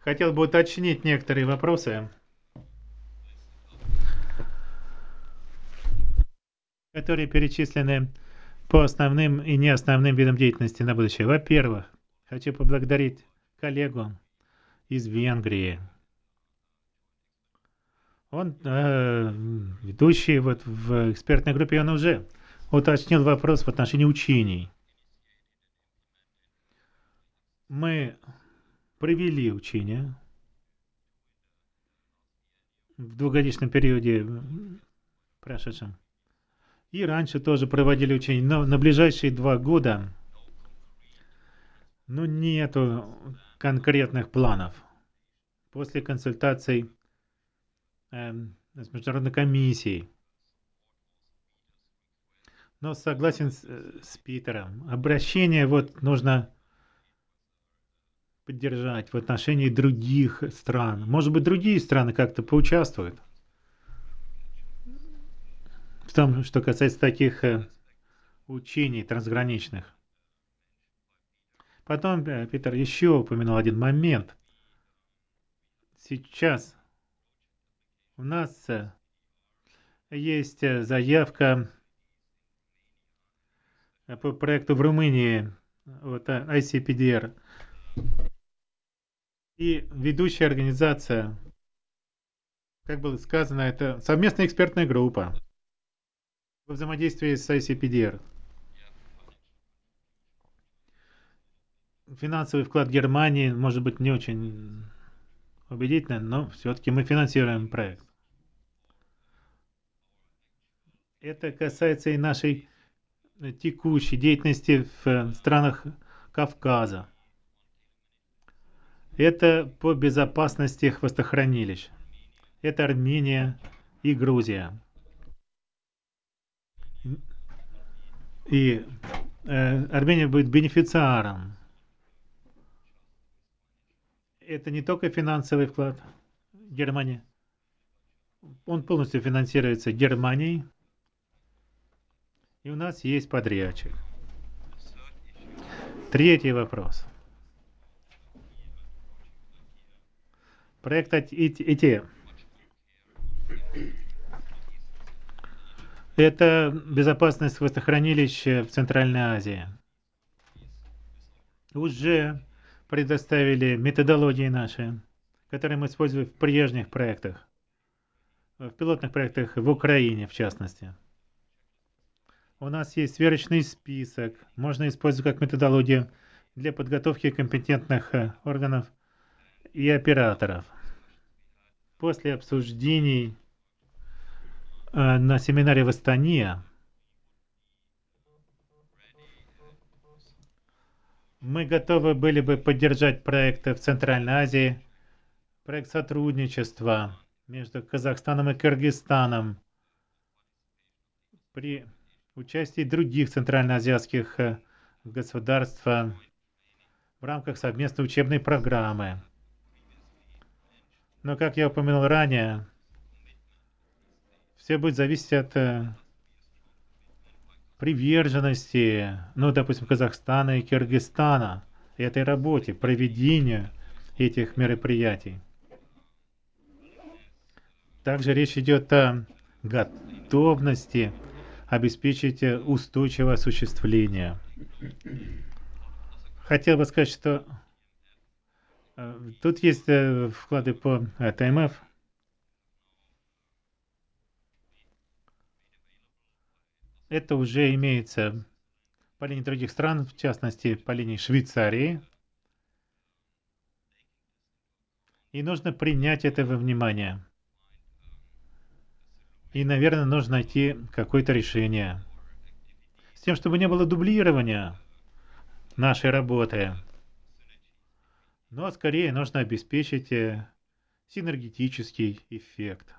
Хотел бы уточнить некоторые вопросы, которые перечислены по основным и неосновным видам деятельности на будущее. Во-первых, хочу поблагодарить коллегу из Венгрии. Он ведущий вот в экспертной группе, он уже уточнил вопрос в отношении учений. Мы провели учения в двухгодичном периоде прошедшем. И раньше тоже проводили учения, но на ближайшие 2 года нету конкретных планов. После консультаций с международной комиссией. Но согласен с Питером. Обращение вот нужно поддержать в отношении других стран. Может быть, другие страны как-то поучаствуют в том, что касается таких учений трансграничных. Потом Питер еще упомянул один момент. Сейчас у нас есть заявка по проекту в Румынии, вот ICPDR. И ведущая организация, как было сказано, это совместная экспертная группа во взаимодействии с ICPDR. Финансовый вклад Германии может быть не очень убедительный, но все-таки мы финансируем проект. Это касается и нашей текущей деятельности в странах Кавказа. Это по безопасности хвостохранилищ. Это Армения и Грузия. И Армения будет бенефициаром. Это не только финансовый вклад Германии. Он полностью финансируется Германией. И у нас есть подрядчик. Третий вопрос. Проект ИТ. Это безопасность хвостохранилищ в Центральной Азии. Уже предоставили методологии наши, которые мы используем в прежних проектах, в пилотных проектах в Украине в частности. У нас есть сверочный список, можно использовать как методологию для подготовки компетентных органов и операторов. После обсуждений на семинаре в Астане мы готовы были бы поддержать проекты в Центральной Азии, проект сотрудничества между Казахстаном и Кыргызстаном при участии других центральноазиатских государств в рамках совместной учебной программы. Но, как я упомянул ранее, все будет зависеть от приверженности, допустим, Казахстана и Кыргызстана этой работе, проведению этих мероприятий. Также речь идет о готовности обеспечить устойчивое осуществление. Хотел бы сказать, что тут есть вклады по ТМФ. Это уже имеется по линии других стран, в частности, по линии Швейцарии. И нужно принять это во внимание. И, наверное, нужно найти какое-то решение. С тем, чтобы не было дублирования нашей работы. Но скорее нужно обеспечить синергетический эффект.